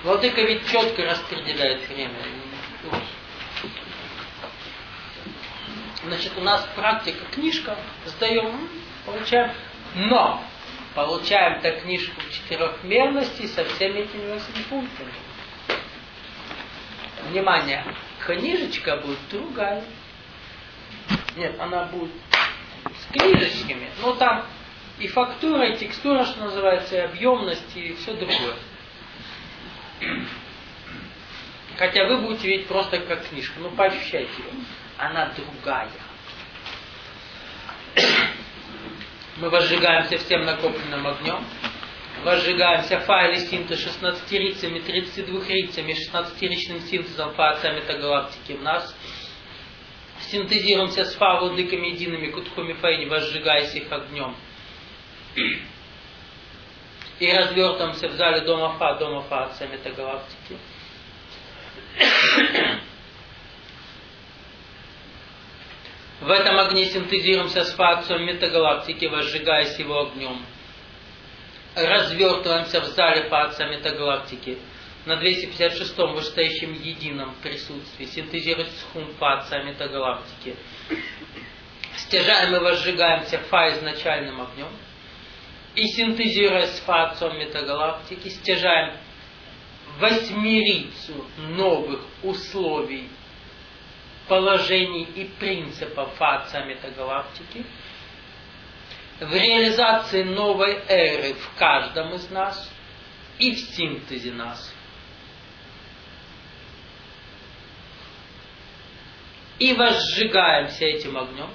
Владыка ведь четко распределяет время. Значит, у нас практика, книжка, сдаем, получаем, но получаем-то книжку в четырехмерности со всеми этими 8 пунктами. Внимание, книжечка будет другая. Нет, она будет с книжечками, но там и фактура, и текстура, что называется, и объемность, и все другое. Хотя вы будете видеть просто как книжка, ну поощущайте ее. Она другая. Мы возжигаемся всем накопленным огнем. Возжигаемся файле синтез 16-рицами, 32-рицами, 16-ричным синтезом фа метагалактики в нас. Синтезируемся с фа владыками едиными кутхуми фаини, возжигаясь их огнем. И развертываемся в зале дома фа отца метагалактики. В этом огне синтезируемся с фа отцом метагалактики, возжигаясь его огнем. Развертываемся в зале фа отца метагалактики на 256-м вышестоящем едином присутствии, синтезируясь с хум фа отца метагалактики. Стяжаем и возжигаемся фа изначальным огнем. И синтезируясь с фа отцом метагалактики, стяжаем 8-рицу новых условий, положений и принципов фа отца метагалактики в реализации новой эры в каждом из нас и в синтезе нас. И возжигаемся этим огнем.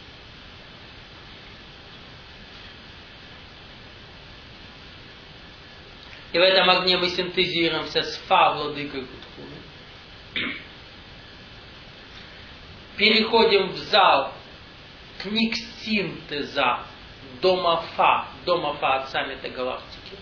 И в этом огне мы синтезируемся с фа владыкой Кутхуми. Переходим в зал книг синтеза дома фа отца метагалактики.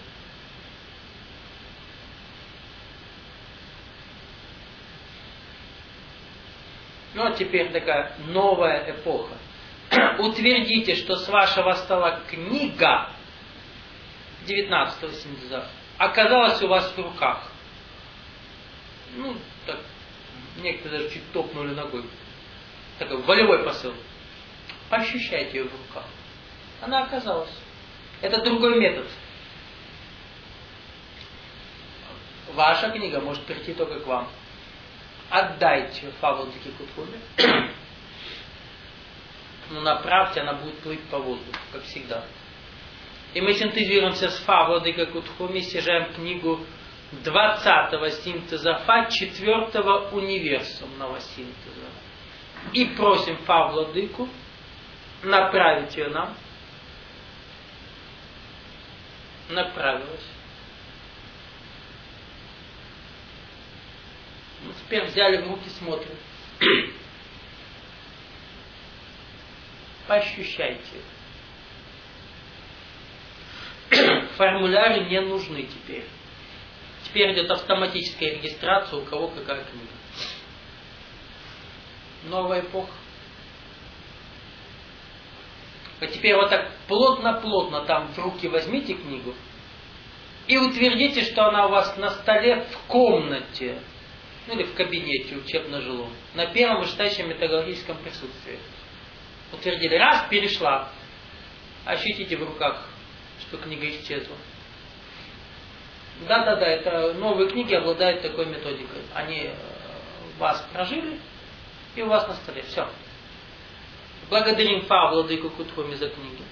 Ну а теперь такая новая эпоха. Утвердите, что с вашего стола книга 19-го синтеза оказалась у вас в руках. Ну, так, некоторые даже чуть топнули ногой. Такой волевой посыл. Ощущайте ее в руках. Она оказалась. Это другой метод. Ваша книга может прийти только к вам. Отдайте фа владыке Кутхуми. Но направьте, она будет плыть по воздуху, как всегда. И мы синтезируемся с фа владыкой Кутхуми, стяжаем книгу 20-го синтеза фа, 4-го универсумного синтеза. И просим фа владыку направить ее нам. Направилась. Ну, теперь взяли в руки, смотрим. Поощущайте. Формуляры не нужны теперь. Теперь идет автоматическая регистрация, у кого какая книга. Новая эпоха. А теперь вот так плотно-плотно там в руки возьмите книгу и утвердите, что она у вас на столе в комнате, ну или в кабинете учебно-жилом, на первом вышестоящем метагалактическом присутствии. Утвердили. Раз, перешла. Ощутите в руках, что книга исчезла. Да, это новые книги обладают такой методикой. Они вас прожили и у вас на столе. Все. Благодарим фа владыку Кутхуми за книги.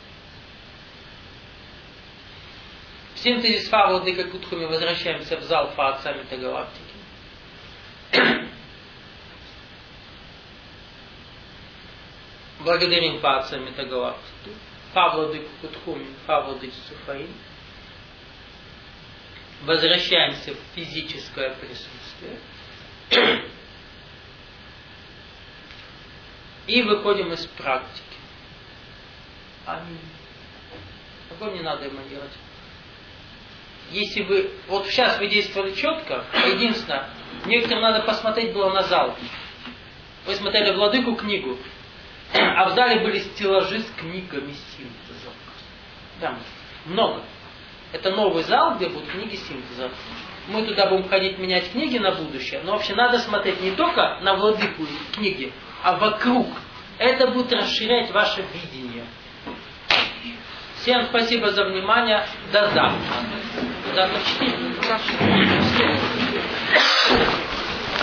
В синтезе с фа владыкой Кутхуми возвращаемся в зал фа отца метагалактики. Благодарим фа отца метагалактики. Фа владыку Кутхуми, фа владычицу Фаин. Возвращаемся в физическое присутствие. И выходим из практики. Аминь. Такого не надо ему делать. Если вы... Вот сейчас вы действовали четко, единственное, некоторым надо посмотреть было на зал. Вы смотрели владыку книгу, а в зале были стеллажи с книгами синтеза. Там много. Это новый зал, где будут книги синтеза. Мы туда будем ходить менять книги на будущее, но вообще надо смотреть не только на владыку книги, а вокруг. Это будет расширять ваше видение. Всем спасибо за внимание. До завтра. Завтра 4.